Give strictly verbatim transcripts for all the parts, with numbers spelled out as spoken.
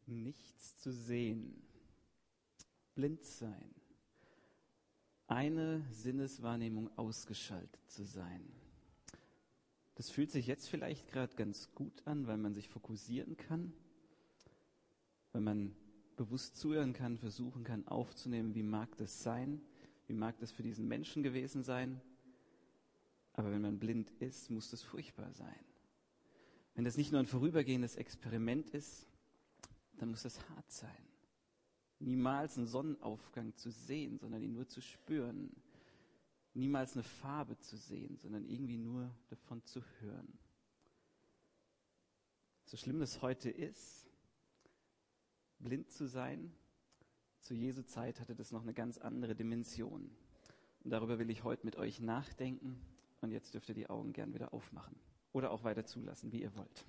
Nichts zu sehen, blind sein, eine Sinneswahrnehmung ausgeschaltet zu sein. Das fühlt sich jetzt vielleicht gerade ganz gut an, weil man sich fokussieren kann, weil man bewusst zuhören kann, versuchen kann aufzunehmen, wie mag das sein, wie mag das für diesen Menschen gewesen sein. Aber wenn man blind ist, muss das furchtbar sein. Wenn das nicht nur ein vorübergehendes Experiment ist, dann muss das hart sein. Niemals einen Sonnenaufgang zu sehen, sondern ihn nur zu spüren. Niemals eine Farbe zu sehen, sondern irgendwie nur davon zu hören. So schlimm das heute ist, blind zu sein, zu Jesu Zeit hatte das noch eine ganz andere Dimension. Und darüber will ich heute mit euch nachdenken. Und jetzt dürft ihr die Augen gern wieder aufmachen. Oder auch weiter zulassen, wie ihr wollt.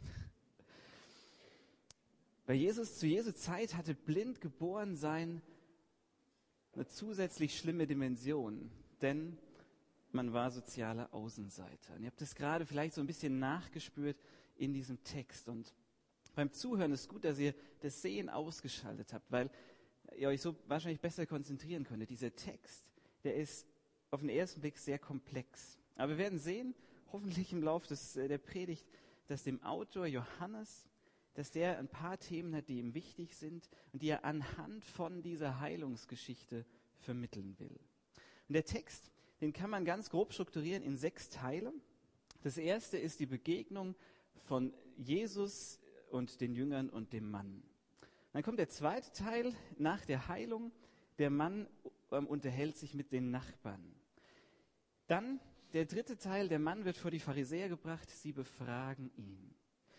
Bei Jesus, zu Jesu Zeit hatte blind geboren sein eine zusätzlich schlimme Dimension. Denn man war soziale Außenseiter. Und ihr habt das gerade vielleicht so ein bisschen nachgespürt in diesem Text. Und beim Zuhören ist gut, dass ihr das Sehen ausgeschaltet habt, weil ihr euch so wahrscheinlich besser konzentrieren könntet. Dieser Text, der ist auf den ersten Blick sehr komplex. Aber wir werden sehen, hoffentlich im Laufe des, der Predigt, dass dem Autor Johannes, dass der ein paar Themen hat, die ihm wichtig sind und die er anhand von dieser Heilungsgeschichte vermitteln will. Und der Text, den kann man ganz grob strukturieren in sechs Teile. Das erste ist die Begegnung von Jesus und den Jüngern und dem Mann. Dann kommt der zweite Teil nach der Heilung. Der Mann ähm, unterhält sich mit den Nachbarn. Dann der dritte Teil, der Mann wird vor die Pharisäer gebracht, sie befragen ihn.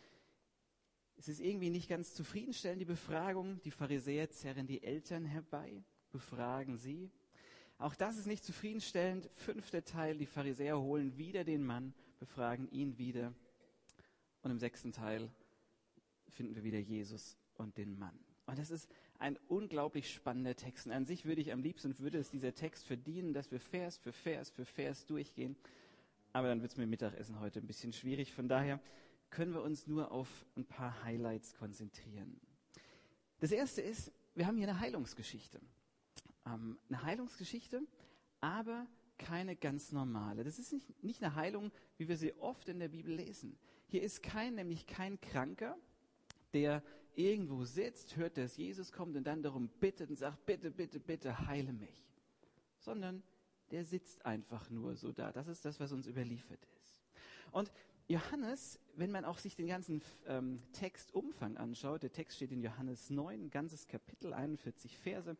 Es ist irgendwie nicht ganz zufriedenstellend, die Befragung. Die Pharisäer zerren die Eltern herbei, befragen sie. Auch das ist nicht zufriedenstellend. Fünfter Teil, die Pharisäer holen wieder den Mann, befragen ihn wieder. Und im sechsten Teil finden wir wieder Jesus und den Mann. Und das ist ein unglaublich spannender Text. Und an sich würde ich am liebsten, würde es dieser Text verdienen, dass wir Vers für Vers für Vers durchgehen. Aber dann wird es mit dem Mittagessen heute ein bisschen schwierig. Von daher können wir uns nur auf ein paar Highlights konzentrieren. Das erste ist, wir haben hier eine Heilungsgeschichte. Ähm, eine Heilungsgeschichte, aber keine ganz normale. Das ist nicht, nicht eine Heilung, wie wir sie oft in der Bibel lesen. Hier ist kein, nämlich kein Kranker, der irgendwo sitzt, hört, dass Jesus kommt und dann darum bittet und sagt, bitte, bitte, bitte, heile mich. Sondern der sitzt einfach nur so da. Das ist das, was uns überliefert ist. Und Johannes, wenn man auch sich den ganzen ähm, Textumfang anschaut, der Text steht in Johannes neun, ein ganzes Kapitel, einundvierzig Verse.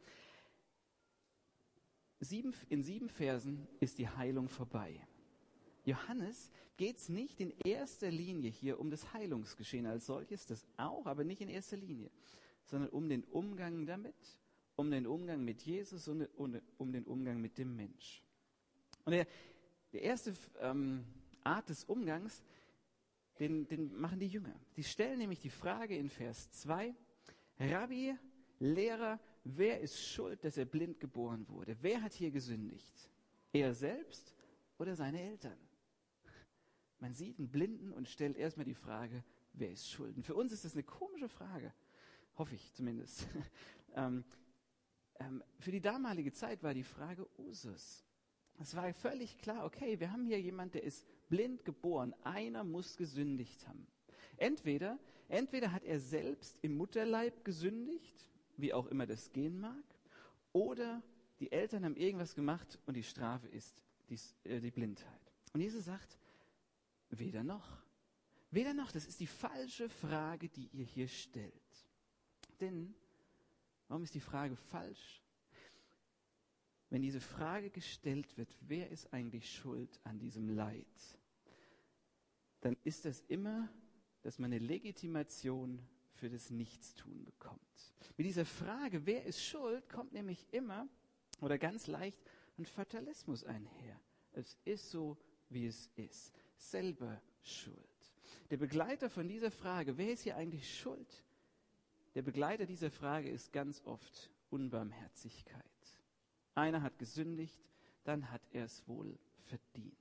Sieben, in sieben Versen ist die Heilung vorbei. Johannes geht es nicht in erster Linie hier um das Heilungsgeschehen als solches, das auch, aber nicht in erster Linie, sondern um den Umgang damit, um den Umgang mit Jesus und um den Umgang mit dem Mensch. Und der, der erste ähm, Art des Umgangs, den, den machen die Jünger. Die stellen nämlich die Frage in Vers zwei, Rabbi, Lehrer, wer ist schuld, dass er blind geboren wurde? Wer hat hier gesündigt? Er selbst oder seine Eltern? Man sieht einen Blinden und stellt erstmal die Frage, wer ist schuld? Und für uns ist das eine komische Frage, hoffe ich zumindest. ähm, ähm, für die damalige Zeit war die Frage Usus. Es war völlig klar, okay, wir haben hier jemand, der ist blind geboren. Einer muss gesündigt haben. Entweder, entweder hat er selbst im Mutterleib gesündigt, wie auch immer das gehen mag, oder die Eltern haben irgendwas gemacht und die Strafe ist die, äh, die Blindheit. Und Jesus sagt, weder noch. Weder noch, das ist die falsche Frage, die ihr hier stellt. Denn, warum ist die Frage falsch? Wenn diese Frage gestellt wird, wer ist eigentlich schuld an diesem Leid, dann ist das immer, dass man eine Legitimation für das Nichtstun bekommt. Mit dieser Frage, wer ist schuld, kommt nämlich immer oder ganz leicht ein Fatalismus einher. Es ist so, wie es ist. Selber schuld. Der Begleiter von dieser Frage, wer ist hier eigentlich schuld? Der Begleiter dieser Frage ist ganz oft Unbarmherzigkeit. Einer hat gesündigt, dann hat er es wohl verdient.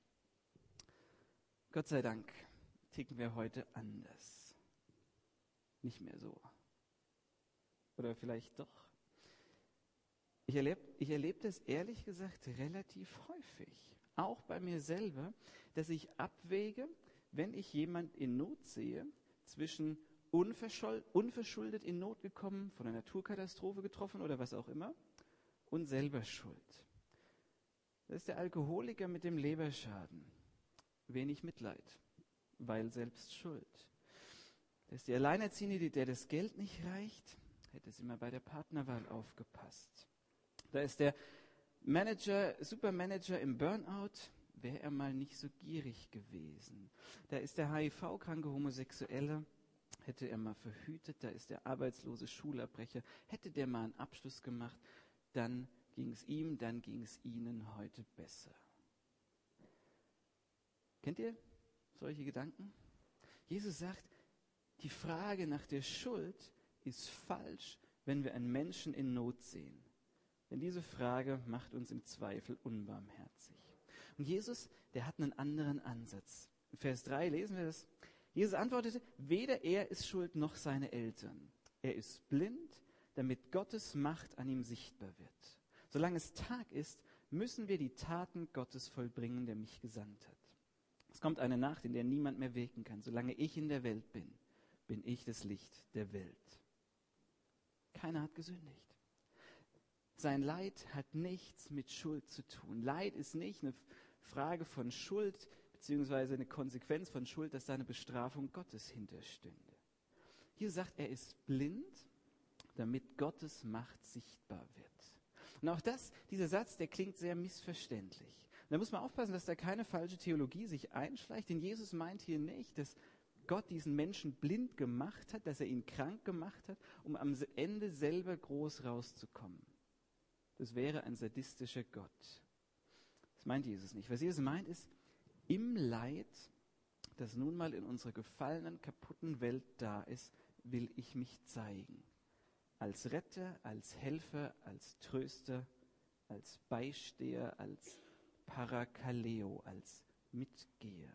Gott sei Dank ticken wir heute anders. Nicht mehr so. Oder vielleicht doch? Ich erlebe ich erleb das ehrlich gesagt relativ häufig, auch bei mir selber, dass ich abwäge, wenn ich jemand in Not sehe, zwischen unverschuldet in Not gekommen, von einer Naturkatastrophe getroffen oder was auch immer, und selber Schuld. Das ist der Alkoholiker mit dem Leberschaden. Wenig Mitleid, weil selbst Schuld. Das ist die Alleinerziehende, der das Geld nicht reicht, hätte es immer bei der Partnerwahl aufgepasst. Da ist der Manager, Supermanager im Burnout, wäre er mal nicht so gierig gewesen. Da ist der H I V-kranke Homosexuelle, hätte er mal verhütet. Da ist der arbeitslose Schulabbrecher, hätte der mal einen Abschluss gemacht, dann ging es ihm, dann ging es ihnen heute besser. Kennt ihr solche Gedanken? Jesus sagt, die Frage nach der Schuld ist falsch, wenn wir einen Menschen in Not sehen. Denn diese Frage macht uns im Zweifel unbarmherzig. Und Jesus, der hat einen anderen Ansatz. In Vers drei lesen wir das. Jesus antwortete, weder er ist schuld noch seine Eltern. Er ist blind, damit Gottes Macht an ihm sichtbar wird. Solange es Tag ist, müssen wir die Taten Gottes vollbringen, der mich gesandt hat. Es kommt eine Nacht, in der niemand mehr wirken kann. Solange ich in der Welt bin, bin ich das Licht der Welt. Keiner hat gesündigt. Sein Leid hat nichts mit Schuld zu tun. Leid ist nicht eine Frage von Schuld, beziehungsweise eine Konsequenz von Schuld, dass da eine Bestrafung Gottes hinterstünde. Hier sagt, er ist blind, damit Gottes Macht sichtbar wird. Und auch das, dieser Satz, der klingt sehr missverständlich. Und da muss man aufpassen, dass da keine falsche Theologie sich einschleicht, denn Jesus meint hier nicht, dass Gott diesen Menschen blind gemacht hat, dass er ihn krank gemacht hat, um am Ende selber groß rauszukommen. Das wäre ein sadistischer Gott. Das meint Jesus nicht. Was Jesus meint ist, im Leid, das nun mal in unserer gefallenen, kaputten Welt da ist, will ich mich zeigen. Als Retter, als Helfer, als Tröster, als Beisteher, als Parakaleo, als Mitgeher.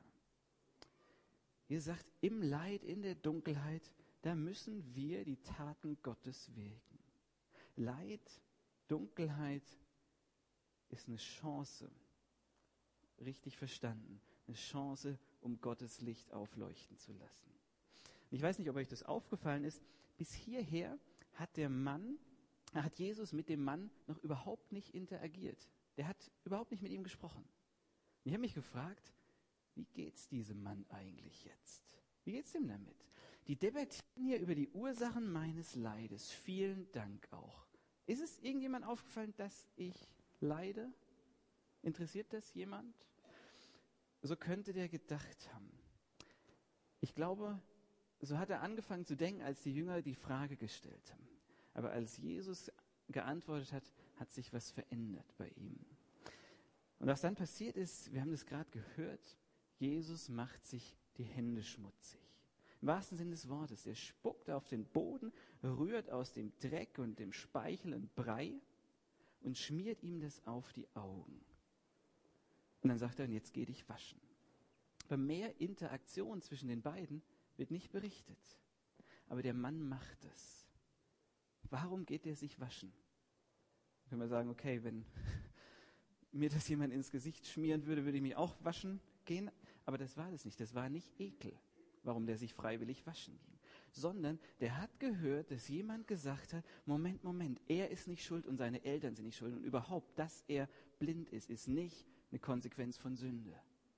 Jesus sagt, im Leid, in der Dunkelheit, da müssen wir die Taten Gottes wirken. Leid, Dunkelheit ist eine Chance, richtig verstanden, eine Chance, um Gottes Licht aufleuchten zu lassen. Und ich weiß nicht, ob euch das aufgefallen ist, bis hierher hat der Mann, hat Jesus mit dem Mann noch überhaupt nicht interagiert. Der hat überhaupt nicht mit ihm gesprochen. Und ich habe mich gefragt, wie geht's diesem Mann eigentlich jetzt? Wie geht's ihm damit? Die debattieren hier über die Ursachen meines Leides. Vielen Dank auch. Ist es irgendjemand aufgefallen, dass ich leide? Interessiert das jemand? So könnte der gedacht haben. Ich glaube, so hat er angefangen zu denken, als die Jünger die Frage gestellt haben. Aber als Jesus geantwortet hat, hat sich was verändert bei ihm. Und was dann passiert ist, wir haben das gerade gehört, Jesus macht sich die Hände schmutzig. Im wahrsten Sinne des Wortes. Er spuckt auf den Boden, rührt aus dem Dreck und dem Speichel einen Brei und schmiert ihm das auf die Augen. Und dann sagt er, und jetzt geh dich waschen. Aber mehr Interaktion zwischen den beiden wird nicht berichtet. Aber der Mann macht es. Warum geht er sich waschen? Da können wir sagen, okay, wenn mir das jemand ins Gesicht schmieren würde, würde ich mich auch waschen gehen. Aber das war das nicht. Das war nicht Ekel, warum der sich freiwillig waschen ging. Sondern der hat gehört, dass jemand gesagt hat, Moment, Moment, er ist nicht schuld und seine Eltern sind nicht schuld. Und überhaupt, dass er blind ist, ist nicht eine Konsequenz von Sünde.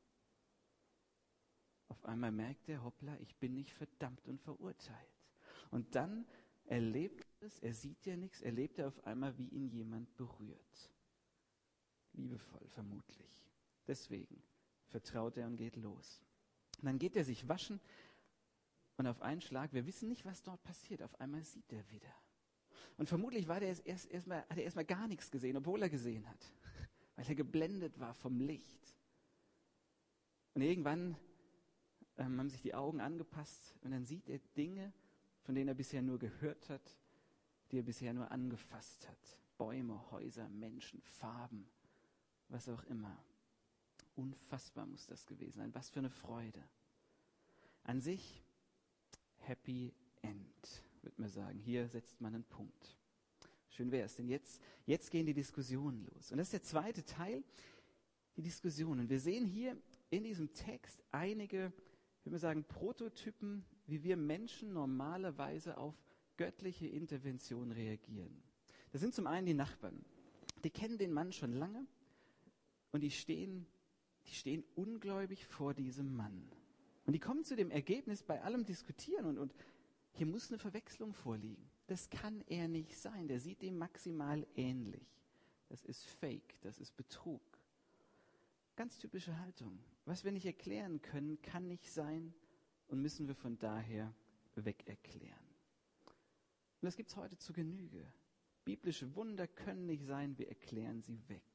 Auf einmal merkt er, hoppla, ich bin nicht verdammt und verurteilt. Und dann erlebt er es, er sieht ja nichts, erlebt er auf einmal, wie ihn jemand berührt. Liebevoll, vermutlich. Deswegen vertraut er und geht los. Und dann geht er sich waschen und auf einen Schlag, wir wissen nicht, was dort passiert, auf einmal sieht er wieder. Und vermutlich war der erst, erst, erst mal, hat er erstmal gar nichts gesehen, obwohl er gesehen hat, weil er geblendet war vom Licht. Und irgendwann ähm, haben sich die Augen angepasst und dann sieht er Dinge, von denen er bisher nur gehört hat, die er bisher nur angefasst hat. Bäume, Häuser, Menschen, Farben, was auch immer. Unfassbar muss das gewesen sein. Was für eine Freude. An sich, Happy End, könnte man sagen. Hier setzt man einen Punkt. Schön wäre es, denn jetzt, jetzt gehen die Diskussionen los. Und das ist der zweite Teil, die Diskussionen. Wir sehen hier in diesem Text einige, ich würde sagen, Prototypen, wie wir Menschen normalerweise auf göttliche Intervention reagieren. Das sind zum einen die Nachbarn. Die kennen den Mann schon lange und die stehen, die stehen ungläubig vor diesem Mann. Und die kommen zu dem Ergebnis bei allem Diskutieren und, und hier muss eine Verwechslung vorliegen. Das kann er nicht sein. Der sieht dem maximal ähnlich. Das ist Fake, das ist Betrug. Ganz typische Haltung. Was wir nicht erklären können, kann nicht sein und müssen wir von daher weg erklären. Und das gibt es heute zu Genüge. Biblische Wunder können nicht sein, wir erklären sie weg.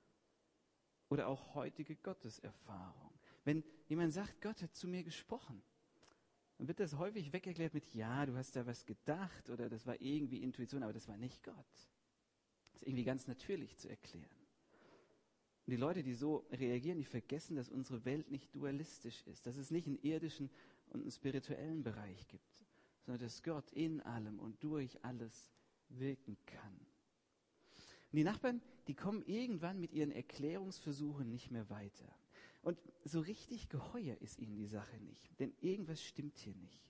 Oder auch heutige Gotteserfahrung. Wenn jemand sagt, Gott hat zu mir gesprochen, dann wird das häufig wegerklärt mit, ja, du hast da was gedacht oder das war irgendwie Intuition, aber das war nicht Gott. Das ist irgendwie ganz natürlich zu erklären. Und die Leute, die so reagieren, die vergessen, dass unsere Welt nicht dualistisch ist, dass es nicht einen irdischen und einen spirituellen Bereich gibt, sondern dass Gott in allem und durch alles wirken kann. Und die Nachbarn, die kommen irgendwann mit ihren Erklärungsversuchen nicht mehr weiter. Und so richtig geheuer ist ihnen die Sache nicht, denn irgendwas stimmt hier nicht.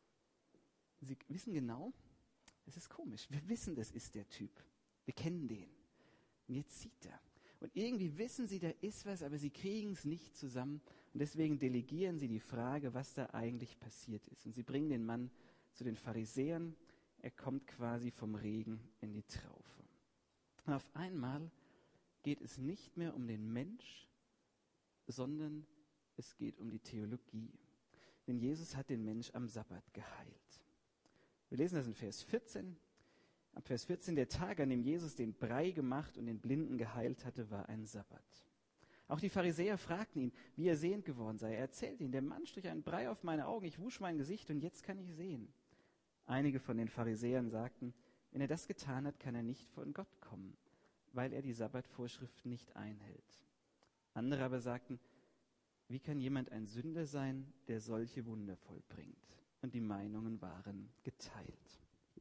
Sie wissen genau, es ist komisch. Wir wissen, das ist der Typ. Wir kennen den. Und jetzt sieht er. Und irgendwie wissen sie, da ist was, aber sie kriegen es nicht zusammen. Und deswegen delegieren sie die Frage, was da eigentlich passiert ist. Und sie bringen den Mann zu den Pharisäern. Er kommt quasi vom Regen in die Traufe. Und auf einmal geht es nicht mehr um den Mensch, sondern es geht um die Theologie. Denn Jesus hat den Mensch am Sabbat geheilt. Wir lesen das in Vers vierzehn. Ab Vers vierzehn, der Tag, an dem Jesus den Brei gemacht und den Blinden geheilt hatte, war ein Sabbat. Auch die Pharisäer fragten ihn, wie er sehend geworden sei. Er erzählte ihnen, der Mann strich einen Brei auf meine Augen, ich wusch mein Gesicht und jetzt kann ich sehen. Einige von den Pharisäern sagten, wenn er das getan hat, kann er nicht von Gott kommen, weil er die Sabbatvorschriften nicht einhält. Andere aber sagten, wie kann jemand ein Sünder sein, der solche Wunder vollbringt? Und die Meinungen waren geteilt.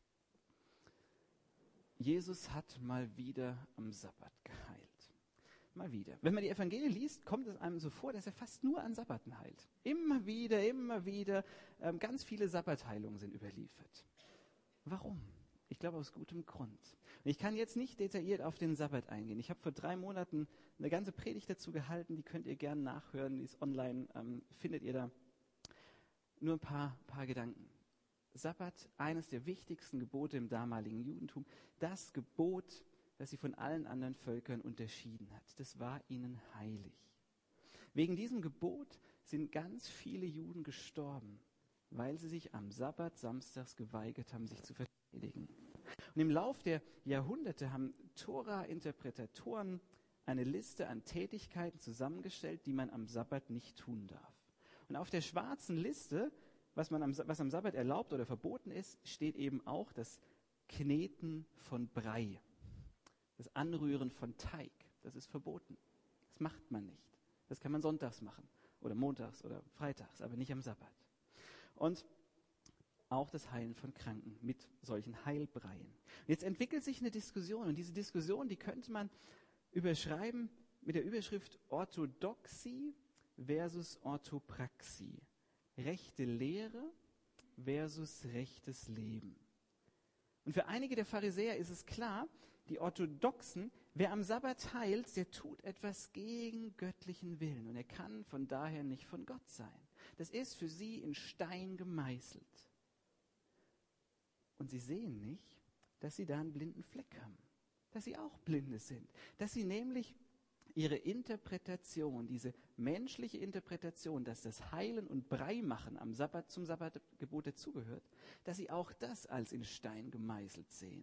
Jesus hat mal wieder am Sabbat geheilt. Mal wieder. Wenn man die Evangelien liest, kommt es einem so vor, dass er fast nur an Sabbaten heilt. Immer wieder, immer wieder. Ähm, ganz viele Sabbatheilungen sind überliefert. Warum? Ich glaube aus gutem Grund. Und ich kann jetzt nicht detailliert auf den Sabbat eingehen. Ich habe vor drei Monaten eine ganze Predigt dazu gehalten, die könnt ihr gerne nachhören, die ist online, ähm, findet ihr da. Nur ein paar, paar Gedanken. Sabbat, eines der wichtigsten Gebote im damaligen Judentum, das Gebot, das sie von allen anderen Völkern unterschieden hat. Das war ihnen heilig. Wegen diesem Gebot sind ganz viele Juden gestorben, weil sie sich am Sabbat samstags geweigert haben, sich zu verteidigen. Und im Lauf der Jahrhunderte haben Tora-Interpretatoren eine Liste an Tätigkeiten zusammengestellt, die man am Sabbat nicht tun darf. Und auf der schwarzen Liste, was, man am, was am Sabbat erlaubt oder verboten ist, steht eben auch das Kneten von Brei, das Anrühren von Teig. Das ist verboten. Das macht man nicht. Das kann man sonntags machen oder montags oder freitags, aber nicht am Sabbat. Und auch das Heilen von Kranken mit solchen Heilbreien. Und jetzt entwickelt sich eine Diskussion und diese Diskussion, die könnte man überschreiben mit der Überschrift Orthodoxie versus Orthopraxie. Rechte Lehre versus rechtes Leben. Und für einige der Pharisäer ist es klar, die Orthodoxen, wer am Sabbat heilt, der tut etwas gegen göttlichen Willen und er kann von daher nicht von Gott sein. Das ist für sie in Stein gemeißelt. Und sie sehen nicht, dass sie da einen blinden Fleck haben, dass sie auch Blinde sind, dass sie nämlich ihre Interpretation, diese menschliche Interpretation, dass das Heilen und Brei machen am Sabbat zum Sabbatgebot dazugehört, dass sie auch das als in Stein gemeißelt sehen.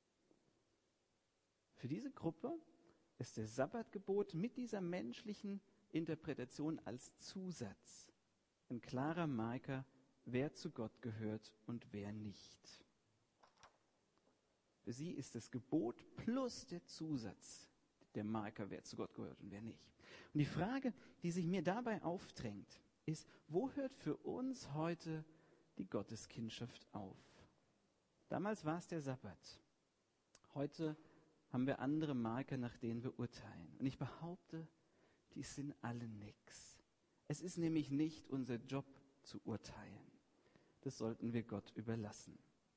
Für diese Gruppe ist das Sabbatgebot mit dieser menschlichen Interpretation als Zusatz ein klarer Marker, wer zu Gott gehört und wer nicht. Für sie ist das Gebot plus der Zusatz der Marker, wer zu Gott gehört und wer nicht. Und die Frage, die sich mir dabei aufdrängt, ist, wo hört für uns heute die Gotteskindschaft auf? Damals war es der Sabbat. Heute haben wir andere Marker, nach denen wir urteilen. Und ich behaupte, die sind alle nix. Es ist nämlich nicht unser Job zu urteilen. Das sollten wir Gott überlassen.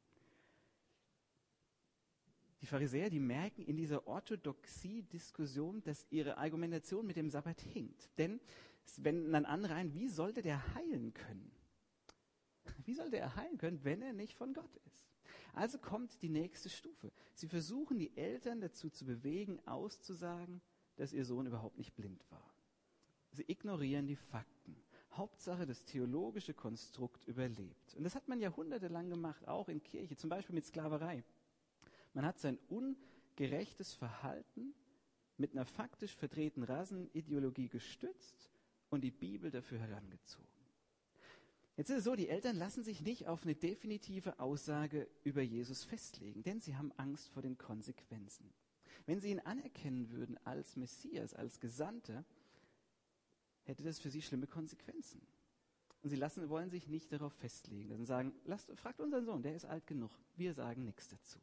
Die Pharisäer, die merken in dieser Orthodoxie-Diskussion, dass ihre Argumentation mit dem Sabbat hinkt. Denn es wenden dann andere ein, wie sollte der heilen können? Wie sollte er heilen können, wenn er nicht von Gott ist? Also kommt die nächste Stufe. Sie versuchen, die Eltern dazu zu bewegen, auszusagen, dass ihr Sohn überhaupt nicht blind war. Sie ignorieren die Fakten. Hauptsache, das theologische Konstrukt überlebt. Und das hat man jahrhundertelang gemacht, auch in Kirche, zum Beispiel mit Sklaverei. Man hat sein ungerechtes Verhalten mit einer faktisch verdrehten Rassenideologie gestützt und die Bibel dafür herangezogen. Jetzt ist es so, die Eltern lassen sich nicht auf eine definitive Aussage über Jesus festlegen, denn sie haben Angst vor den Konsequenzen. Wenn sie ihn anerkennen würden als Messias, als Gesandter, hätte das für sie schlimme Konsequenzen. Und sie lassen, wollen sich nicht darauf festlegen. Sie sagen, lasst, fragt unseren Sohn, der ist alt genug. Wir sagen nichts dazu.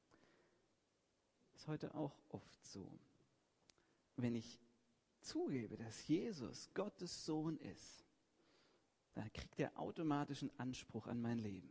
Ist heute auch oft so. Wenn ich zugebe, dass Jesus Gottes Sohn ist, dann kriegt er automatisch einen Anspruch an mein Leben.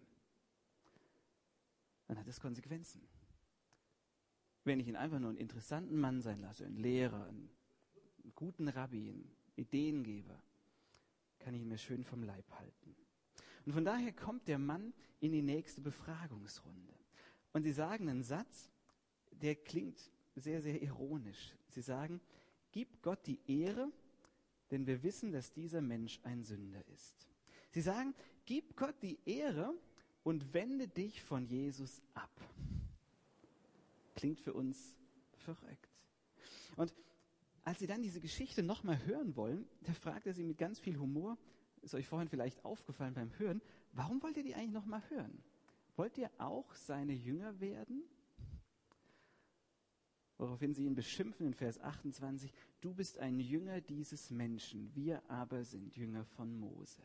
Dann hat es Konsequenzen. Wenn ich ihn einfach nur einen interessanten Mann sein lasse, einen Lehrer, einen guten Rabbi, einen Ideengeber, kann ich ihn mir schön vom Leib halten. Und von daher kommt der Mann in die nächste Befragungsrunde. Und sie sagen einen Satz, der klingt sehr, sehr ironisch. Sie sagen, gib Gott die Ehre, denn wir wissen, dass dieser Mensch ein Sünder ist. Sie sagen, gib Gott die Ehre und wende dich von Jesus ab. Klingt für uns verrückt. Und als sie dann diese Geschichte nochmal hören wollen, da fragt er sie mit ganz viel Humor, ist euch vorhin vielleicht aufgefallen beim Hören, warum wollt ihr die eigentlich nochmal hören? Wollt ihr auch seine Jünger werden? Woraufhin sie ihn beschimpfen in Vers achtundzwanzig, du bist ein Jünger dieses Menschen, wir aber sind Jünger von Mose.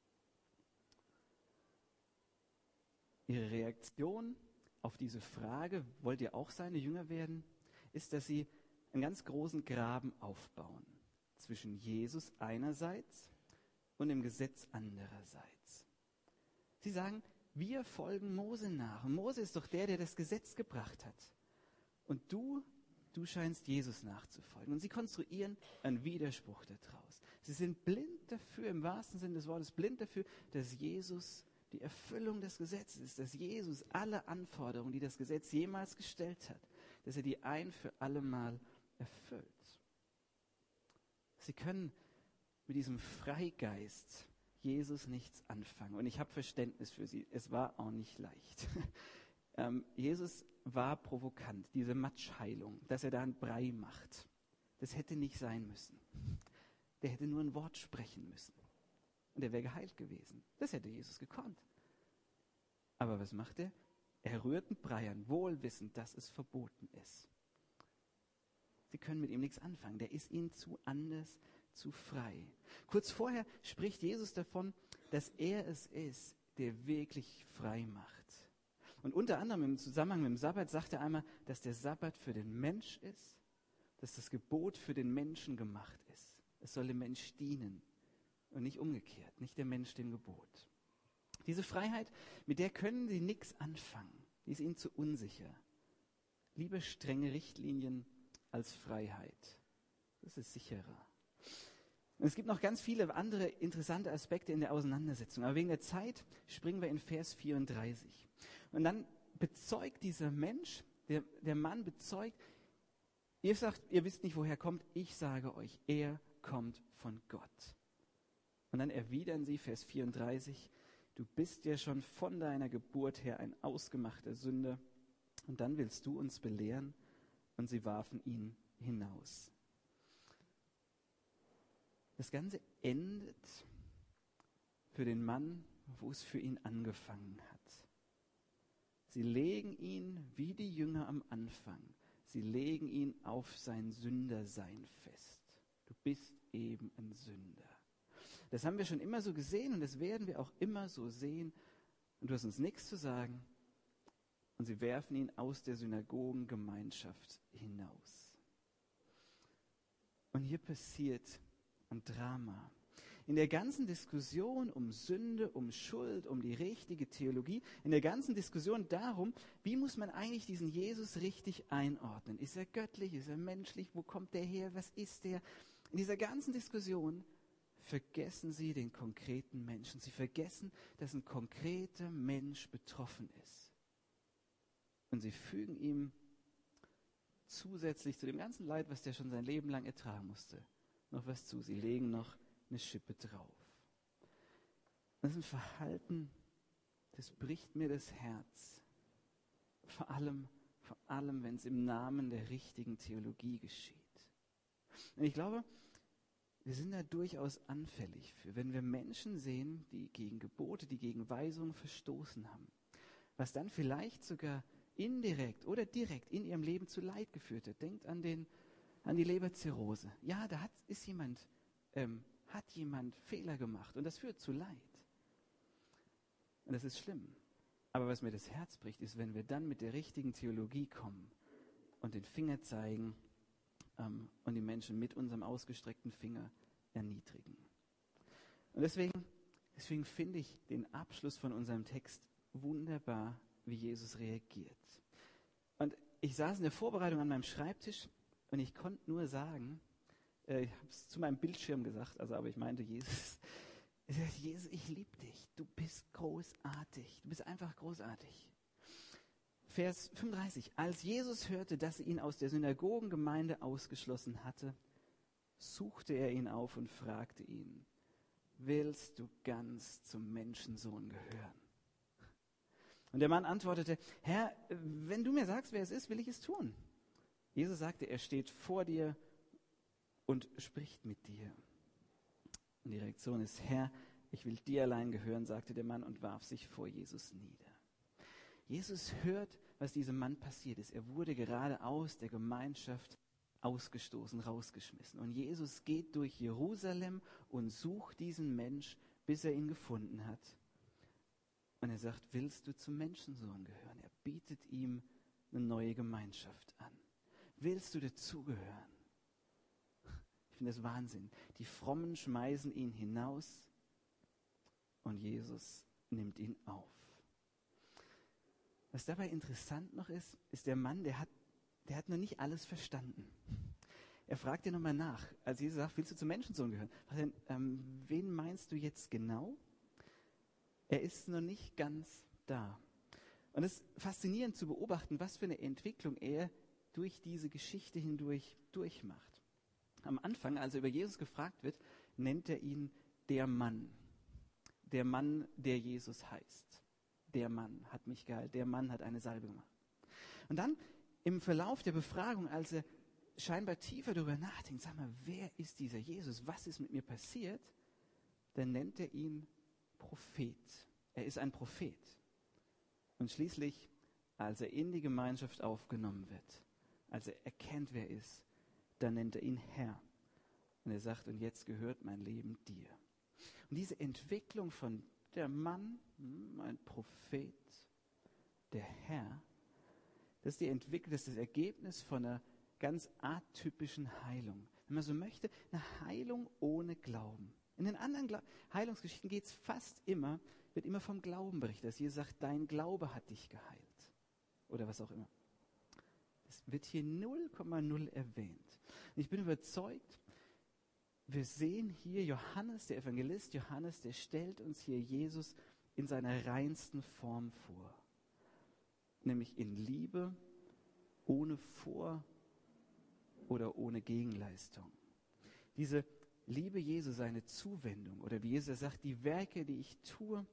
Ihre Reaktion auf diese Frage, wollt ihr auch seine Jünger werden, ist, dass sie einen ganz großen Graben aufbauen zwischen Jesus einerseits und dem Gesetz andererseits. Sie sagen, wir folgen Mose nach. Und Mose ist doch der, der das Gesetz gebracht hat. Und du, du scheinst Jesus nachzufolgen. Und sie konstruieren einen Widerspruch daraus. Sie sind blind dafür, im wahrsten Sinne des Wortes, blind dafür, dass Jesus die Erfüllung des Gesetzes ist, dass Jesus alle Anforderungen, die das Gesetz jemals gestellt hat, dass er die ein für alle Mal erfüllt. Sie können mit diesem Freigeist Jesus nichts anfangen. Und ich habe Verständnis für sie. Es war auch nicht leicht. ähm, Jesus war provokant, diese Matschheilung, dass er da einen Brei macht. Das hätte nicht sein müssen. Der hätte nur ein Wort sprechen müssen. Und er wäre geheilt gewesen. Das hätte Jesus gekonnt. Aber was macht er? Er rührt einen Brei an, wohl wissend, dass es verboten ist. Sie können mit ihm nichts anfangen. Der ist ihnen zu anders, zu frei. Kurz vorher spricht Jesus davon, dass er es ist, der wirklich frei macht. Und unter anderem im Zusammenhang mit dem Sabbat sagt er einmal, dass der Sabbat für den Mensch ist, dass das Gebot für den Menschen gemacht ist. Es soll dem Mensch dienen und nicht umgekehrt, nicht der Mensch dem Gebot. Diese Freiheit, mit der können sie nichts anfangen. Die ist ihnen zu unsicher. Lieber strenge Richtlinien als Freiheit. Das ist sicherer. Und es gibt noch ganz viele andere interessante Aspekte in der Auseinandersetzung. Aber wegen der Zeit springen wir in Vers vierunddreißig. Und dann bezeugt dieser Mensch, der, der Mann bezeugt, ihr sagt, ihr wisst nicht, woher er kommt. Ich sage euch, er kommt von Gott. Und dann erwidern sie, Vers vierunddreißig, du bist ja schon von deiner Geburt her ein ausgemachter Sünder. Und dann willst du uns belehren. Und sie warfen ihn hinaus. Das Ganze endet für den Mann, wo es für ihn angefangen hat. Sie legen ihn, wie die Jünger am Anfang, sie legen ihn auf sein Sündersein fest. Du bist eben ein Sünder. Das haben wir schon immer so gesehen und das werden wir auch immer so sehen. Und du hast uns nichts zu sagen. Und sie werfen ihn aus der Synagogengemeinschaft hinaus. Und hier passiert ein Drama. In der ganzen Diskussion um Sünde, um Schuld, um die richtige Theologie, in der ganzen Diskussion darum, wie muss man eigentlich diesen Jesus richtig einordnen? Ist er göttlich? Ist er menschlich? Wo kommt der her? Was ist der? In dieser ganzen Diskussion vergessen sie den konkreten Menschen. Sie vergessen, dass ein konkreter Mensch betroffen ist. Und sie fügen ihm zusätzlich zu dem ganzen Leid, was der schon sein Leben lang ertragen musste, noch was zu. Sie legen noch eine Schippe drauf. Das ist ein Verhalten, das bricht mir das Herz. Vor allem, vor allem, wenn es im Namen der richtigen Theologie geschieht. Und ich glaube, wir sind da durchaus anfällig für, wenn wir Menschen sehen, die gegen Gebote, die gegen Weisungen verstoßen haben, was dann vielleicht sogar indirekt oder direkt in ihrem Leben zu Leid geführt hat. Denkt an, den, an die Leberzirrhose. Ja, da hat, ist jemand, ähm, hat jemand Fehler gemacht und das führt zu Leid. Und das ist schlimm. Aber was mir das Herz bricht, ist, wenn wir dann mit der richtigen Theologie kommen und den Finger zeigen ähm, und die Menschen mit unserem ausgestreckten Finger erniedrigen. Und deswegen, deswegen finde ich den Abschluss von unserem Text wunderbar, wie Jesus reagiert. Und ich saß in der Vorbereitung an meinem Schreibtisch und ich konnte nur sagen, äh, ich habe es zu meinem Bildschirm gesagt, also aber ich meinte Jesus, ich sagte, Jesus, ich liebe dich, du bist großartig, du bist einfach großartig. Vers fünfunddreißig, als Jesus hörte, dass sie ihn aus der Synagogengemeinde ausgeschlossen hatte, suchte er ihn auf und fragte ihn, willst du ganz zum Menschensohn gehören? Und der Mann antwortete, Herr, wenn du mir sagst, wer es ist, will ich es tun. Jesus sagte, er steht vor dir und spricht mit dir. Und die Reaktion ist, Herr, ich will dir allein gehören, sagte der Mann und warf sich vor Jesus nieder. Jesus hört, was diesem Mann passiert ist. Er wurde gerade aus der Gemeinschaft ausgestoßen, rausgeschmissen. Und Jesus geht durch Jerusalem und sucht diesen Mensch, bis er ihn gefunden hat. Und er sagt, willst du zum Menschensohn gehören? Er bietet ihm eine neue Gemeinschaft an. Willst du dazugehören? Ich finde das Wahnsinn. Die Frommen schmeißen ihn hinaus und Jesus nimmt ihn auf. Was dabei interessant noch ist, ist der Mann, der hat, der hat noch nicht alles verstanden. Er fragt dir nochmal nach, als Jesus sagt, willst du zum Menschensohn gehören? Denn, ähm, wen meinst du jetzt genau? Er ist noch nicht ganz da. Und es ist faszinierend zu beobachten, was für eine Entwicklung er durch diese Geschichte hindurch durchmacht. Am Anfang, als er über Jesus gefragt wird, nennt er ihn der Mann. Der Mann, der Jesus heißt. Der Mann hat mich geheilt. Der Mann hat eine Salbe gemacht. Und dann im Verlauf der Befragung, als er scheinbar tiefer darüber nachdenkt, sag mal, wer ist dieser Jesus? Was ist mit mir passiert? Dann nennt er ihn Prophet. Er ist ein Prophet. Und schließlich, als er in die Gemeinschaft aufgenommen wird, als er erkennt, wer er ist, dann nennt er ihn Herr. Und er sagt, und jetzt gehört mein Leben dir. Und diese Entwicklung von der Mann, ein Prophet, der Herr, das ist die Entwicklung, das ist das Ergebnis von einer ganz atypischen Heilung. Wenn man so möchte, eine Heilung ohne Glauben. In den anderen Gla- Heilungsgeschichten geht es fast immer, wird immer vom Glauben berichtet, dass Jesus sagt, dein Glaube hat dich geheilt. Oder was auch immer. Das wird hier null Komma null erwähnt. Und ich bin überzeugt, wir sehen hier Johannes, der Evangelist Johannes, der stellt uns hier Jesus in seiner reinsten Form vor. Nämlich in Liebe, ohne Vor- oder ohne Gegenleistung. Diese Liebe Jesu, seine Zuwendung, oder wie Jesus sagt, die Werke, die ich tue,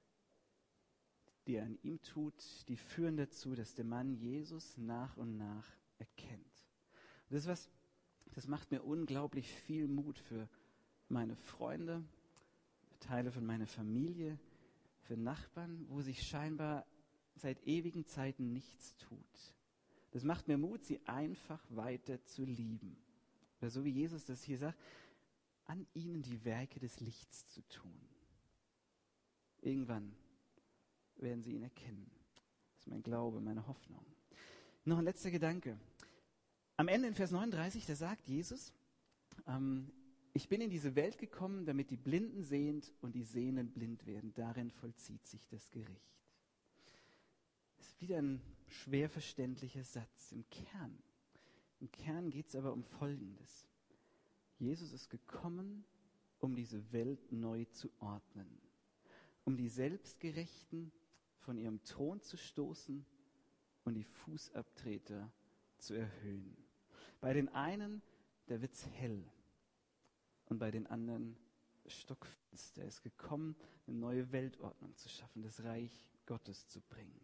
die er an ihm tut, die führen dazu, dass der Mann Jesus nach und nach erkennt. Und das ist was, das macht mir unglaublich viel Mut für meine Freunde, für Teile von meiner Familie, für Nachbarn, wo sich scheinbar seit ewigen Zeiten nichts tut. Das macht mir Mut, sie einfach weiter zu lieben. Oder so wie Jesus das hier sagt, an ihnen die Werke des Lichts zu tun. Irgendwann werden sie ihn erkennen. Das ist mein Glaube, meine Hoffnung. Noch ein letzter Gedanke. Am Ende in Vers neununddreißig, da sagt Jesus, ähm, ich bin in diese Welt gekommen, damit die Blinden sehend und die Sehenden blind werden. Darin vollzieht sich das Gericht. Das ist wieder ein schwer verständlicher Satz. Im Kern, im Kern geht es aber um Folgendes. Jesus ist gekommen, um diese Welt neu zu ordnen, um die Selbstgerechten von ihrem Thron zu stoßen und die Fußabtreter zu erhöhen. Bei den einen, da wird es hell und bei den anderen stockfinster. Er ist gekommen, eine neue Weltordnung zu schaffen, das Reich Gottes zu bringen.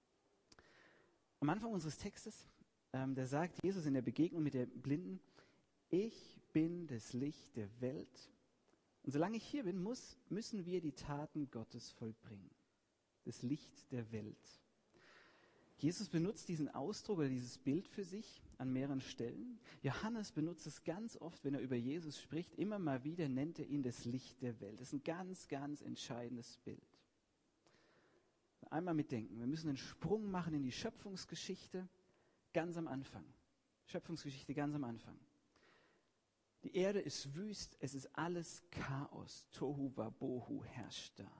Am Anfang unseres Textes, ähm, da sagt Jesus in der Begegnung mit der Blinden, ich bin das Licht der Welt. Und solange ich hier bin, muss, müssen wir die Taten Gottes vollbringen. Das Licht der Welt. Jesus benutzt diesen Ausdruck oder dieses Bild für sich an mehreren Stellen. Johannes benutzt es ganz oft, wenn er über Jesus spricht. Immer mal wieder nennt er ihn das Licht der Welt. Das ist ein ganz, ganz entscheidendes Bild. Einmal mitdenken. Wir müssen einen Sprung machen in die Schöpfungsgeschichte ganz am Anfang. Schöpfungsgeschichte ganz am Anfang. Die Erde ist wüst, es ist alles Chaos. Tohu wabohu herrscht da.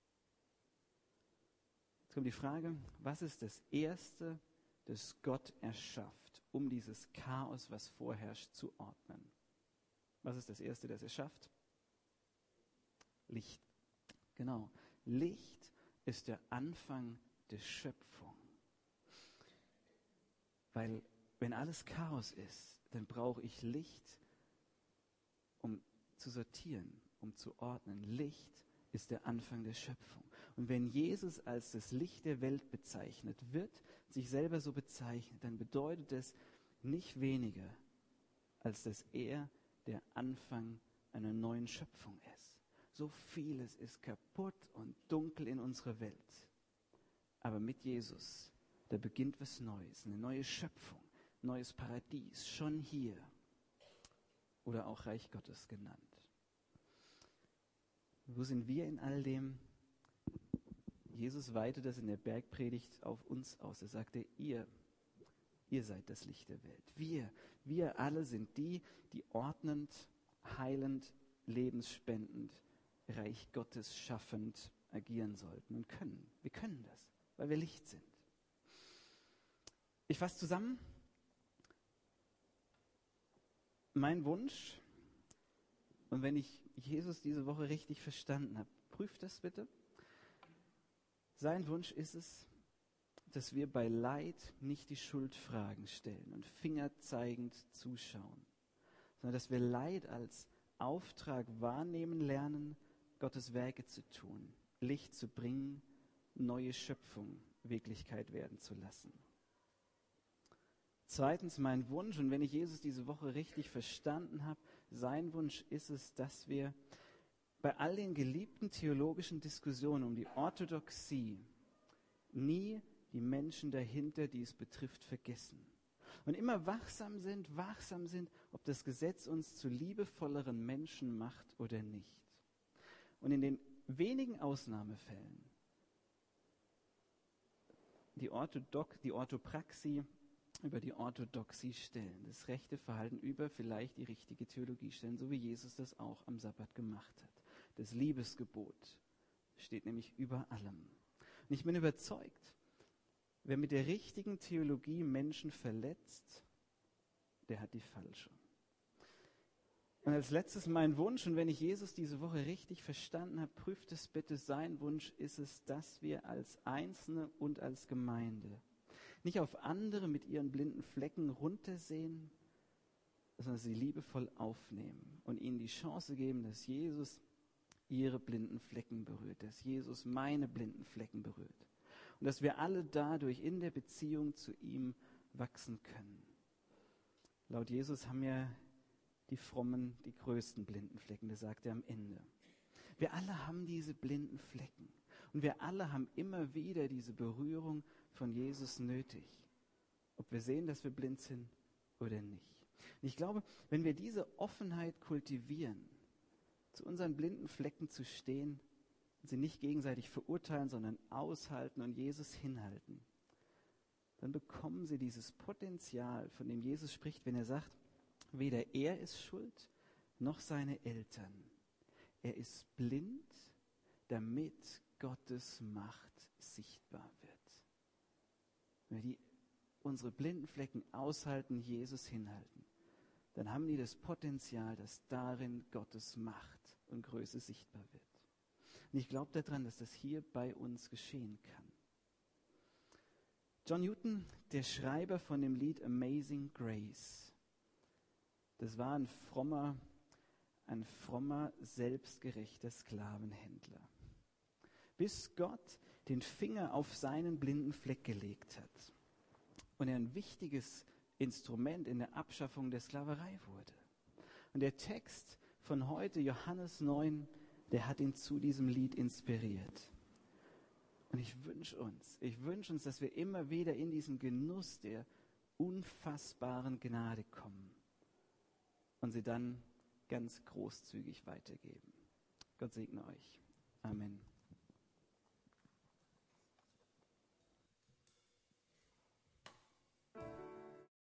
Jetzt kommt die Frage, was ist das Erste, das Gott erschafft, um dieses Chaos, was vorherrscht, zu ordnen? Was ist das Erste, das er schafft? Licht. Genau. Licht ist der Anfang der Schöpfung. Weil wenn alles Chaos ist, dann brauche ich Licht, um zu sortieren, um zu ordnen. Licht ist der Anfang der Schöpfung. Und wenn Jesus als das Licht der Welt bezeichnet wird, sich selber so bezeichnet, dann bedeutet es nicht weniger, als dass er der Anfang einer neuen Schöpfung ist. So vieles ist kaputt und dunkel in unserer Welt. Aber mit Jesus, da beginnt was Neues, eine neue Schöpfung, neues Paradies, schon hier. Oder auch Reich Gottes genannt. Wo sind wir in all dem? Jesus weitet das in der Bergpredigt auf uns aus. Er sagte, ihr, ihr seid das Licht der Welt. Wir, wir alle sind die, die ordnend, heilend, lebensspendend, Reich Gottes schaffend agieren sollten und können. Wir können das, weil wir Licht sind. Ich fasse zusammen. Mein Wunsch, und wenn ich Jesus diese Woche richtig verstanden habe, prüft das bitte. Sein Wunsch ist es, dass wir bei Leid nicht die Schuldfragen stellen und fingerzeigend zuschauen, sondern dass wir Leid als Auftrag wahrnehmen lernen, Gottes Werke zu tun, Licht zu bringen, neue Schöpfung Wirklichkeit werden zu lassen. Zweitens mein Wunsch, und wenn ich Jesus diese Woche richtig verstanden habe, sein Wunsch ist es, dass wir bei all den geliebten theologischen Diskussionen um die Orthodoxie nie die Menschen dahinter, die es betrifft, vergessen. Und immer wachsam sind, wachsam sind, ob das Gesetz uns zu liebevolleren Menschen macht oder nicht. Und in den wenigen Ausnahmefällen die, Orthodox, die Orthopraxie über die Orthodoxie stellen, das rechte Verhalten über vielleicht die richtige Theologie stellen, so wie Jesus das auch am Sabbat gemacht hat. Das Liebesgebot steht nämlich über allem. Und ich bin überzeugt, wer mit der richtigen Theologie Menschen verletzt, der hat die falsche. Und als letztes mein Wunsch, und wenn ich Jesus diese Woche richtig verstanden habe, prüft es bitte, sein Wunsch ist es, dass wir als Einzelne und als Gemeinde nicht auf andere mit ihren blinden Flecken runtersehen, sondern sie liebevoll aufnehmen und ihnen die Chance geben, dass Jesus ihre blinden Flecken berührt, dass Jesus meine blinden Flecken berührt. Und dass wir alle dadurch in der Beziehung zu ihm wachsen können. Laut Jesus haben ja die Frommen die größten blinden Flecken, das sagt er am Ende. Wir alle haben diese blinden Flecken. Und wir alle haben immer wieder diese Berührung von Jesus nötig. Ob wir sehen, dass wir blind sind oder nicht. Und ich glaube, wenn wir diese Offenheit kultivieren, zu unseren blinden Flecken zu stehen, sie nicht gegenseitig verurteilen, sondern aushalten und Jesus hinhalten, dann bekommen sie dieses Potenzial, von dem Jesus spricht, wenn er sagt, weder er ist schuld, noch seine Eltern. Er ist blind, damit Gottes Macht sichtbar wird. Wenn wir die, unsere blinden Flecken aushalten, Jesus hinhalten, dann haben die das Potenzial, dass darin Gottes Macht und Größe sichtbar wird. Und ich glaube daran, dass das hier bei uns geschehen kann. John Newton, der Schreiber von dem Lied Amazing Grace, das war ein frommer, ein frommer, selbstgerechter Sklavenhändler. Bis Gott den Finger auf seinen blinden Fleck gelegt hat und er ein wichtiges Instrument in der Abschaffung der Sklaverei wurde. Und der Text von heute, Johannes neun, der hat ihn zu diesem Lied inspiriert. Und ich wünsche uns, ich wünsche uns, dass wir immer wieder in diesen Genuss der unfassbaren Gnade kommen und sie dann ganz großzügig weitergeben. Gott segne euch. Amen.